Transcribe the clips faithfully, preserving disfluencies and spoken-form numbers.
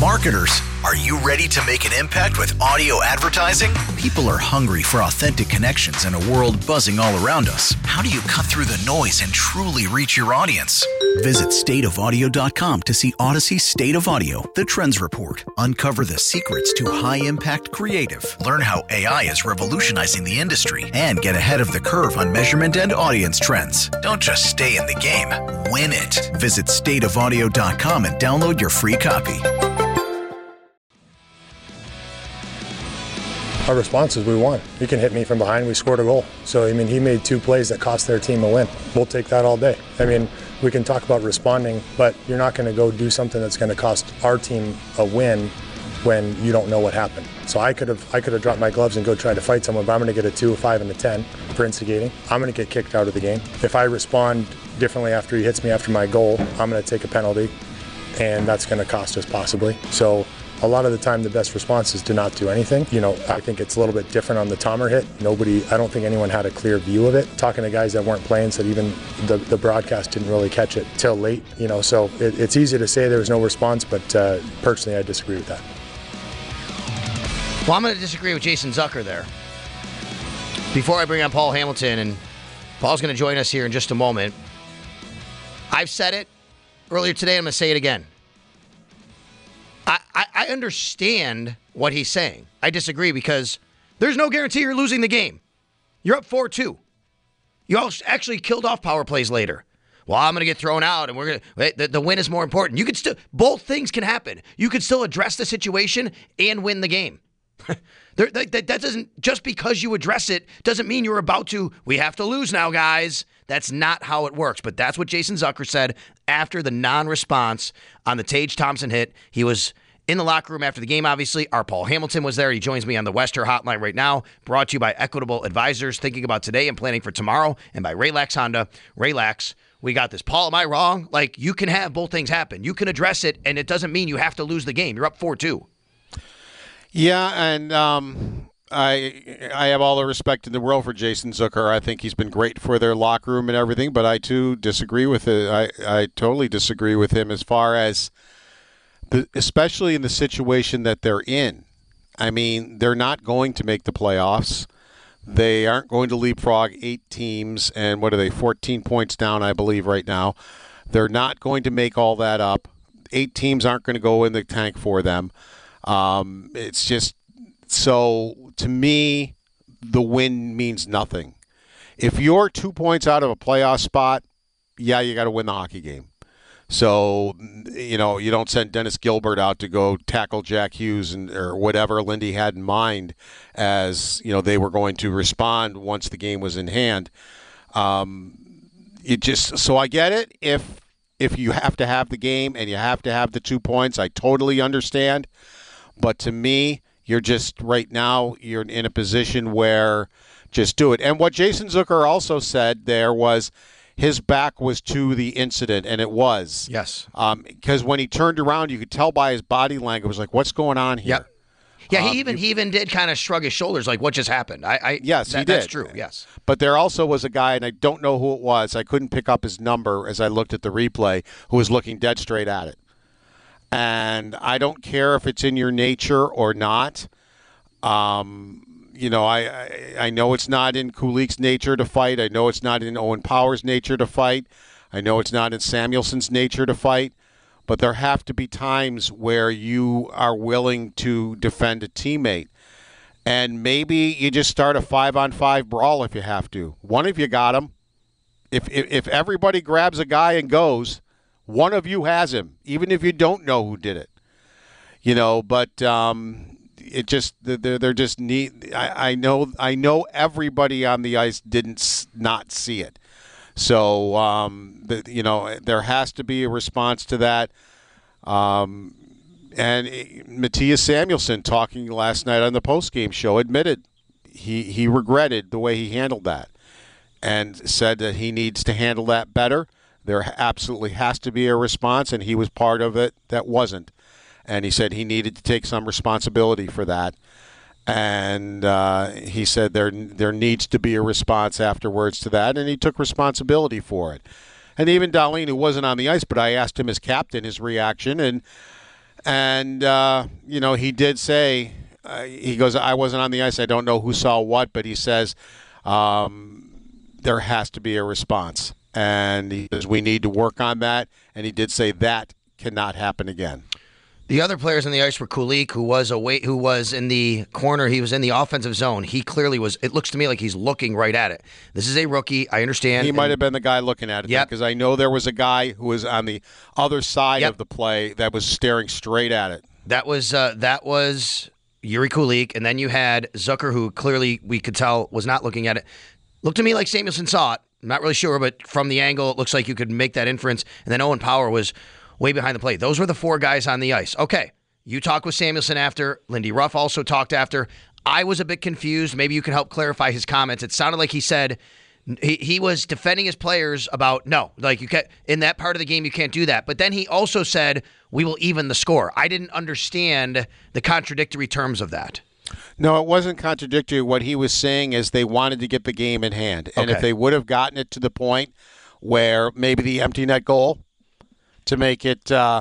Marketers, are you ready to make an impact with audio advertising? People are hungry for authentic connections in a world buzzing all around us. How do you cut through the noise and truly reach your audience? Visit state of audio dot com to see Odyssey State of Audio, the Trends Report. Uncover the secrets to high-impact creative. Learn how A I is revolutionizing the industry and get ahead of the curve on measurement and audience trends. Don't just stay in the game, win it. Visit state of audio dot com and download your free copy. Our response is we won. He can hit me from behind, we scored a goal. So, I mean, he made two plays that cost their team a win. We'll take that all day. I mean, we can talk about responding, but you're not going to go do something that's going to cost our team a win when you don't know what happened. So I could have I could have dropped my gloves and go try to fight someone, but I'm going to get a two, a five, and a ten for instigating. I'm going to get kicked out of the game. If I respond differently after he hits me after my goal, I'm going to take a penalty, and that's going to cost us possibly. So a lot of the time, the best response is to not do anything. You know, I think it's a little bit different on the Tomer hit. Nobody, I don't think anyone had a clear view of it. Talking to guys that weren't playing said even the, the broadcast didn't really catch it till late. You know, so it, it's easy to say there was no response, but uh, personally, I disagree with that. Well, I'm going to disagree with Jason Zucker there. Before I bring on Paul Hamilton, and Paul's going to join us here in just a moment. I've said it earlier today. I'm going to say it again. I, I, I understand what he's saying. I disagree because there's no guarantee you're losing the game. You're up four two. You all actually killed off power plays later. Well, I'm going to get thrown out, and we're going to the, the win is more important. You could still both things can happen. You could still address the situation and win the game. there, that, that doesn't just because you address it doesn't mean you're about to. We have to lose now, guys. That's not how it works. But that's what Jason Zucker said after the non-response on the Tage Thompson hit. He was in the locker room after the game, obviously. Our Paul Hamilton was there. He joins me on the Wester Hotline right now, brought to you by Equitable Advisors, thinking about today and planning for tomorrow, and by Raylax Honda. Raylax, we got this. Paul, am I wrong? Like, you can have both things happen. You can address it, and it doesn't mean you have to lose the game. You're up four two. Yeah, and um, I I have all the respect in the world for Jason Zucker. I think he's been great for their locker room and everything, but I, too, disagree with it. I, I totally disagree with him as far as, the, especially in the situation that they're in. I mean, they're not going to make the playoffs. They aren't going to leapfrog eight teams, and what are they, fourteen points down, I believe, right now. They're not going to make all that up. Eight teams aren't going to go in the tank for them. Um, it's just, so to me, the win means nothing. If you're two points out of a playoff spot, yeah, you got to win the hockey game. So, you know, you don't send Dennis Gilbert out to go tackle Jack Hughes and or whatever Lindy had in mind as, you know, they were going to respond once the game was in hand. Um, it just, so I get it. If, if you have to have the game and you have to have the two points, I totally understand. But to me, you're just right now, you're in a position where just do it. And what Jason Zucker also said there was his back was to the incident, and it was. Yes. Because um, when he turned around, you could tell by his body language, it was like, what's going on here? Yep. Yeah, he um, even he even did kind of shrug his shoulders, like, what just happened? I, I Yes, that, he did. That's true, yes. But there also was a guy, and I don't know who it was, I couldn't pick up his number as I looked at the replay, who was looking dead straight at it. And I don't care if it's in your nature or not. Um, you know, I, I I know it's not in Kulik's nature to fight. I know it's not in Owen Power's nature to fight. I know it's not in Samuelson's nature to fight. But there have to be times where you are willing to defend a teammate. And maybe you just start a five-on-five brawl if you have to. One of you got him. If, if, if everybody grabs a guy and goes, one of you has him, even if you don't know who did it. You know, but um, it just they're they're just neat. I, I know I know everybody on the ice didn't not see it. So um, the, you know, there has to be a response to that. Um, and Mattias Samuelsson, talking last night on the postgame show, admitted he he regretted the way he handled that, and said that he needs to handle that better. There absolutely has to be a response, and he was part of it that wasn't. And he said he needed to take some responsibility for that. And uh, he said there there needs to be a response afterwards to that, and he took responsibility for it. And even Dahlin, who wasn't on the ice, but I asked him as captain his reaction, and And, uh, you know, he did say, uh, he goes, I wasn't on the ice. I don't know who saw what, but he says um, there has to be a response. And he says we need to work on that. And he did say that cannot happen again. The other players on the ice were Kulich, who was away, who was in the corner. He was in the offensive zone. He clearly was. It looks to me like he's looking right at it. This is a rookie. I understand. He might have been the guy looking at it. Yep. Because I know there was a guy who was on the other side Yep. of the play that was staring straight at it. That was uh, that was Yuri Kulich, and then you had Zucker, who clearly we could tell was not looking at it. Looked to me like Samuelsson saw it. I'm not really sure, but from the angle, it looks like you could make that inference. And then Owen Power was way behind the plate. Those were the four guys on the ice. Okay, you talked with Samuelsson after. Lindy Ruff also talked after. I was a bit confused. Maybe you can help clarify his comments. It sounded like he said he, he was defending his players about, no, like you can't, in that part of the game, you can't do that. But then he also said, we will even the score. I didn't understand the contradictory terms of that. No, it wasn't contradictory. What he was saying is they wanted to get the game in hand. And Okay. if they would have gotten it to the point where maybe the empty net goal to make it, uh,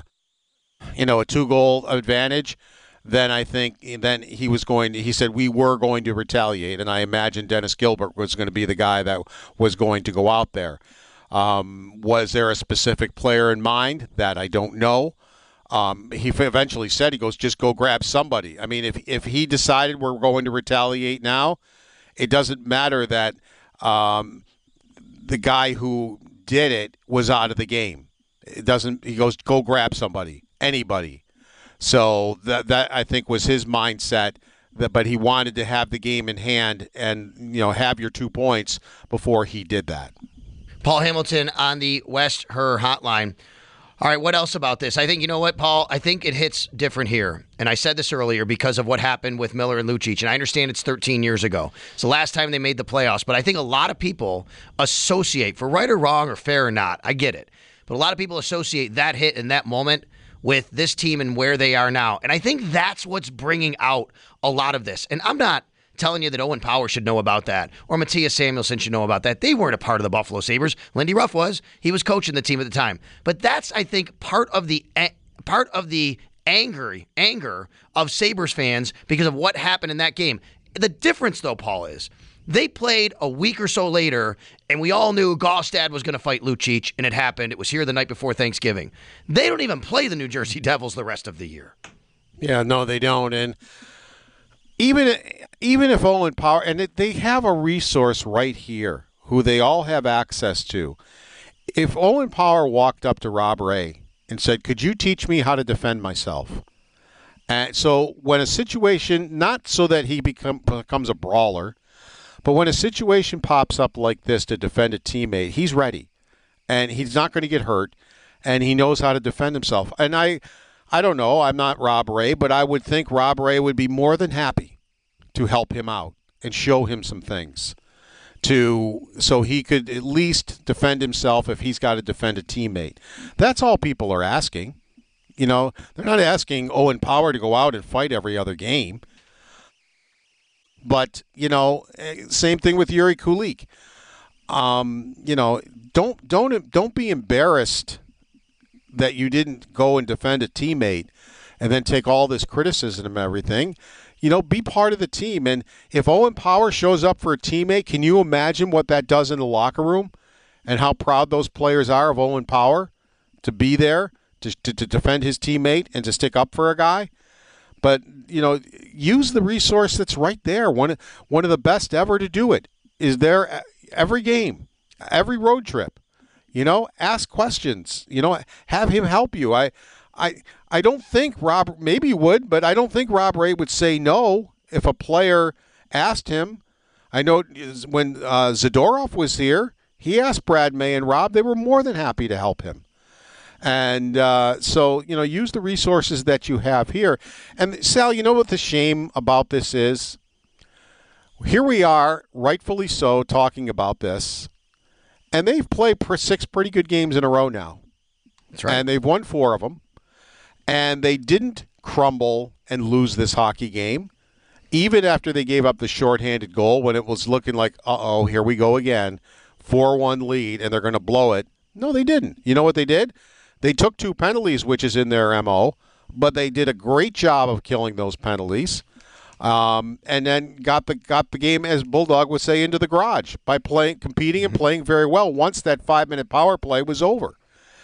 you know, a two-goal advantage, then I think then he was going to, he said we were going to retaliate. And I imagine Dennis Gilbert was going to be the guy that was going to go out there. Um, was there a specific player in mind? That I don't know. Um, he eventually said, he goes, just go grab somebody. I mean, if if he decided we're going to retaliate now, it doesn't matter that um, the guy who did it was out of the game. It doesn't. He goes, go grab somebody, anybody. So that that I think was his mindset. That, but he wanted to have the game in hand and you know have your two points before he did that. Paul Hamilton on the West Her hotline. All right, what else about this? I think, you know what, Paul? I think it hits different here. And I said this earlier because of what happened with Miller and Lucic. And I understand it's thirteen years ago. It's the last time they made the playoffs. But I think a lot of people associate, for right or wrong or fair or not, I get it. But a lot of people associate that hit in that moment with this team and where they are now. And I think that's what's bringing out a lot of this. And I'm not telling you that Owen Power should know about that or Matthias Samuelsson should know about that. They weren't a part of the Buffalo Sabres. Lindy Ruff was. He was coaching the team at the time. But that's, I think, part of the part of the anger, anger of Sabres fans because of what happened in that game. The difference, though, Paul, is they played a week or so later, and we all knew Gaustad was going to fight Lucic, and it happened. It was here the night before Thanksgiving. They don't even play the New Jersey Devils the rest of the year. Yeah, no, they don't. And even even if Owen Power, and it, they have a resource right here who they all have access to. If Owen Power walked up to Rob Ray and said, could you teach me how to defend myself? And so when a situation, not so that he become, becomes a brawler, but when a situation pops up like this to defend a teammate, he's ready. And he's not going to get hurt, and he knows how to defend himself. And I, I don't know, I'm not Rob Ray, but I would think Rob Ray would be more than happy to help him out and show him some things to so he could at least defend himself if he's got to defend a teammate. That's all people are asking. You know, they're not asking Owen Power to go out and fight every other game. But, you know, same thing with Yuri Kulich. Um, you know, don't don't don't be embarrassed that you didn't go and defend a teammate and then take all this criticism and everything. You know, be part of the team. And if Owen Power shows up for a teammate, can you imagine what that does in the locker room and how proud those players are of Owen Power to be there, to, to, to defend his teammate and to stick up for a guy? But, you know, use the resource that's right there. One, one of the best ever to do it is there every game, every road trip. You know, ask questions. You know, have him help you. I I I don't think Rob, maybe he would, but I don't think Rob Ray would say no if a player asked him. I know when uh, Zadorov was here, he asked Brad May and Rob. They were more than happy to help him. And uh, so, you know, use the resources that you have here. And, Sal, you know what the shame about this is? Here we are, rightfully so, talking about this. And they've played six pretty good games in a row now. That's right. And they've won four of them. And they didn't crumble and lose this hockey game, even after they gave up the shorthanded goal when it was looking like, uh-oh, here we go again, four one lead, and they're going to blow it. No, they didn't. You know what they did? They took two penalties, which is in their M O, but they did a great job of killing those penalties. Um, and then got the got the game, as Bulldog would say, into the garage by playing, competing and playing very well once that five-minute power play was over.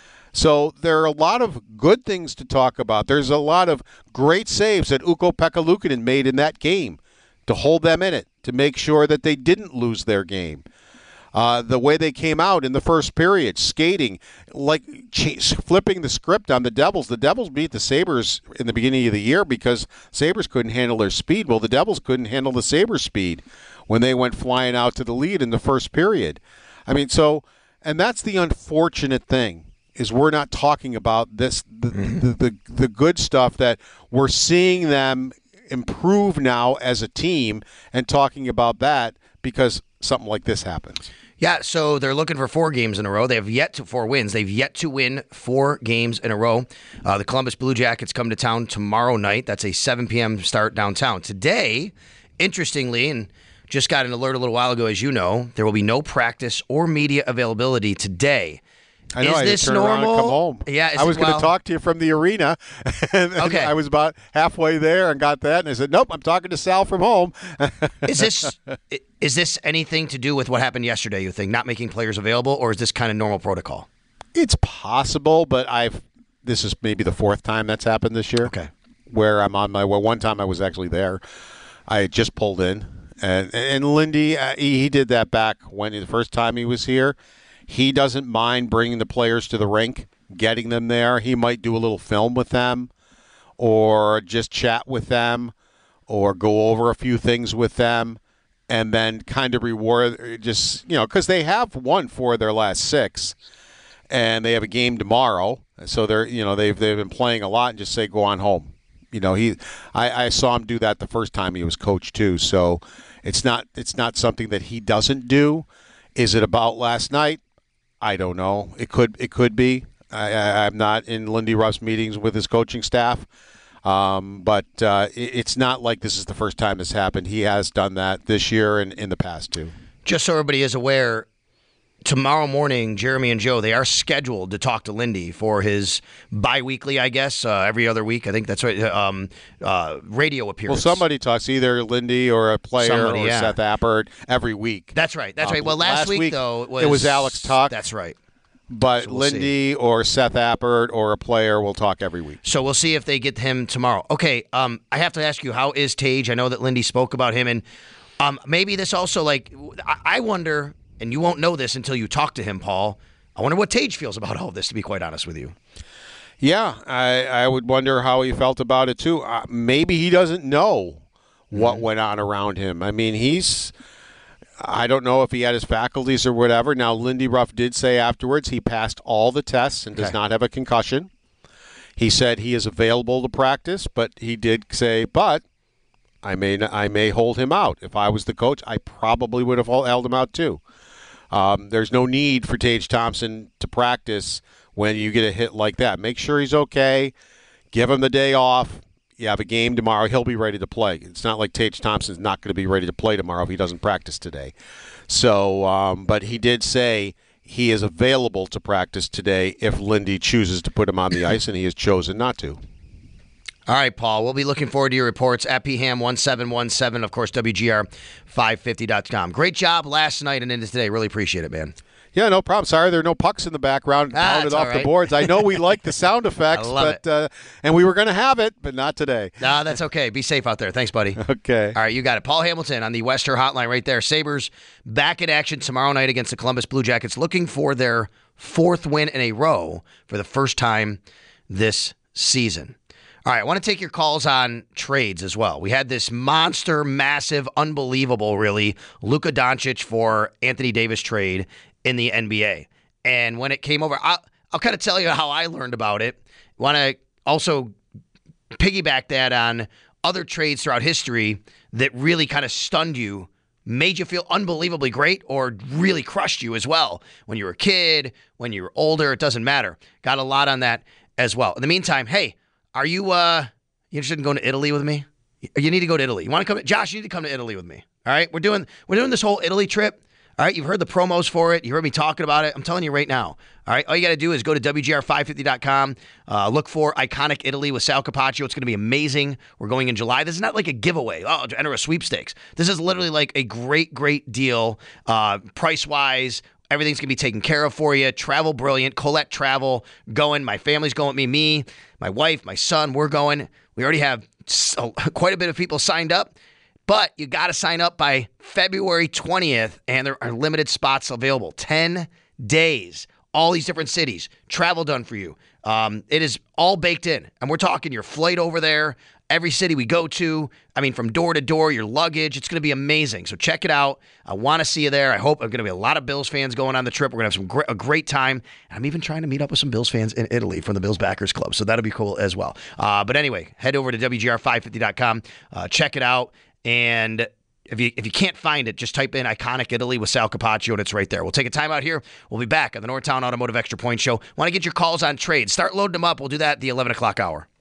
So there are a lot of good things to talk about. There's a lot of great saves that Ukko-Pekka Luukkonen made in that game to hold them in it, to make sure that they didn't lose their game. Uh, the way they came out in the first period, skating, like ch- flipping the script on the Devils. The Devils beat the Sabres in the beginning of the year because Sabres couldn't handle their speed. Well, the Devils couldn't handle the Sabres' speed when they went flying out to the lead in the first period. I mean, so, and that's the unfortunate thing, is we're not talking about this, the, mm-hmm. the, the, the good stuff that we're seeing them improve now as a team and talking about that because something like this happens. Yeah, so they're looking for four games in a row. They have yet to four wins. They've yet to win four games in a row. Uh, the Columbus Blue Jackets come to town tomorrow night. That's a seven p.m. start downtown. Today, interestingly, and just got an alert a little while ago, as you know, there will be no practice or media availability today. I know. Is I this had to turn normal? around and come home. Yeah, is I was it, going to well, talk to you from the arena, and, and okay. I was about halfway there and got that, and I said, "Nope, I'm talking to Sal from home." Is this is this anything to do with what happened yesterday? You think not making players available, or is this kind of normal protocol? It's possible, but I've this is maybe the fourth time that's happened this year. Okay, where I'm on my well, one time I was actually there. I had just pulled in, and and Lindy uh, he, he did that back when the first time he was here. He doesn't mind bringing the players to the rink, getting them there. He might do a little film with them or just chat with them or go over a few things with them and then kind of reward just, you know, because they have won four of their last six and they have a game tomorrow. So they're, you know, they've, they've been playing a lot and just say, go on home. You know, he, I, I saw him do that the first time he was coach too. So it's not, it's not something that he doesn't do. Is it about last night? I don't know. It could it could be. I, I, I'm not in Lindy Ruff's meetings with his coaching staff, um, but uh, it, it's not like this is the first time this happened. He has done that this year and in the past too. Just so everybody is aware, tomorrow morning, Jeremy and Joe, they are scheduled to talk to Lindy for his bi-weekly, I guess, uh, every other week. I think that's right, um, uh, radio appearance. Well, somebody talks, either Lindy or a player Somebody, or yeah. Seth Appert every week. That's right. That's Um, right. Well, last, last week, week, though, it was, it was Alex Tuck. That's right. But So we'll Lindy or Seth Appert or a player will talk every week. So we'll see if they get him tomorrow. Okay, um, I have to ask you, how is Tage? I know that Lindy spoke about him, and um, maybe this also, like, I, I wonder, and you won't know this until you talk to him, Paul, I wonder what Tage feels about all of this, to be quite honest with you. Yeah, I, I would wonder how he felt about it, too. Uh, maybe he doesn't know what mm-hmm. went on around him. I mean, he's... I don't know if he had his faculties or whatever. Now, Lindy Ruff did say afterwards he passed all the tests and does okay. not have a concussion. He said he is available to practice, but he did say, but I may I may hold him out. If I was the coach, I probably would have held him out too. Um, there's no need for Tage Thompson to practice when you get a hit like that. Make sure he's okay. Give him the day off. You have a game tomorrow, he'll be ready to play. It's not like Tage Thompson's not going to be ready to play tomorrow if he doesn't practice today. So, um, but he did say he is available to practice today if Lindy chooses to put him on the ice, and he has chosen not to. All right, Paul, we'll be looking forward to your reports at P Ham one seven one seven, of course, W G R five fifty dot com. Great job last night and into today. Really appreciate it, man. Yeah, no problem. Sorry, there are no pucks in the background Ah, pounded off right. the boards. I know we like the sound effects, I love but uh, and we were going to have it, but not today. Nah, that's okay. Be safe out there. Thanks, buddy. Okay. All right, you got it. Paul Hamilton on the Wester Hotline right there. Sabres back in action tomorrow night against the Columbus Blue Jackets, looking for their fourth win in a row for the first time this season. All right, I want to take your calls on trades as well. We had this monster, massive, unbelievable, really, Luka Doncic for Anthony Davis trade in the N B A. And when it came over, I'll, I'll kind of tell you how I learned about it. Want to also piggyback that on other trades throughout history that really kind of stunned you, made you feel unbelievably great, or really crushed you as well. When you were a kid, when you were older, it doesn't matter. Got a lot on that as well. In the meantime, hey, are you uh, you interested in going to Italy with me? You need to go to Italy. You want to come? Josh, you need to come to Italy with me. All right, we're doing we're doing this whole Italy trip. All right, you've heard the promos for it. You heard me talking about it. I'm telling you right now. All right, all you got to do is go to W G R five fifty dot com. Uh, look for Iconic Italy with Sal Capaccio. It's going to be amazing. We're going in July. This is not like a giveaway. Oh, to enter a sweepstakes. This is literally like a great, great deal, uh, price-wise. Everything's going to be taken care of for you. Travel brilliant. Colette Travel going. My family's going with me. Me, my wife, my son, we're going. We already have so, quite a bit of people signed up. But you got to sign up by February twentieth, and there are limited spots available. ten days. All these different cities. Travel done for you. Um, it is all baked in. And we're talking your flight over there, every city we go to. I mean, from door to door, your luggage. It's going to be amazing. So check it out. I want to see you there. I hope there's going to be a lot of Bills fans going on the trip. We're going to have some gr- a great time. I'm even trying to meet up with some Bills fans in Italy from the Bills Backers Club. So that'll be cool as well. Uh, but anyway, head over to W G R five fifty dot com. Uh, check it out. And if you if you can't find it, just type in Iconic Italy with Sal Capaccio, and it's right there. We'll take a time out here. We'll be back on the Northtown Automotive Extra Point Show. Want to get your calls on trades? Start loading them up. We'll do that at the eleven o'clock hour.